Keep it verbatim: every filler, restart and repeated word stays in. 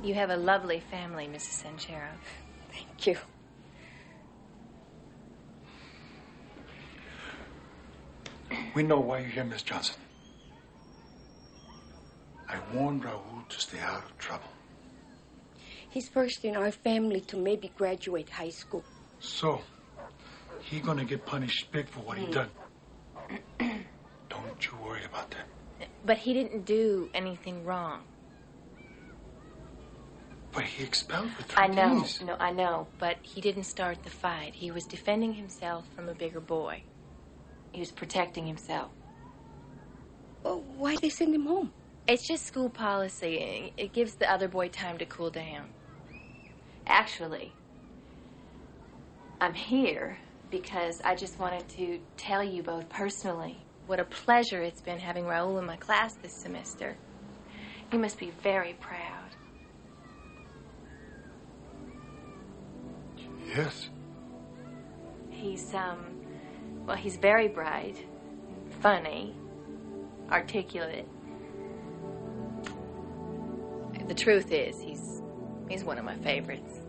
You have a lovely family, Missus Sanchero. Thank you. We know why you're here, Miss Johnson. I warned Raul to stay out of trouble. He's first in our family to maybe graduate high school. So, he gonna get punished big for what he done. Don't you worry about that. But he didn't do anything wrong. But he expelled for three I know, days. no, I know, but he didn't start the fight. He was defending himself from a bigger boy. He was protecting himself. Well, why they send him home? It's just school policy. It gives the other boy time to cool down. Actually, I'm here because I just wanted to tell you both personally what a pleasure it's been having Raul in my class this semester. You must be very proud. Yes. He's, um, well, he's very bright, funny, articulate. The truth is, he's, he's one of my favorites.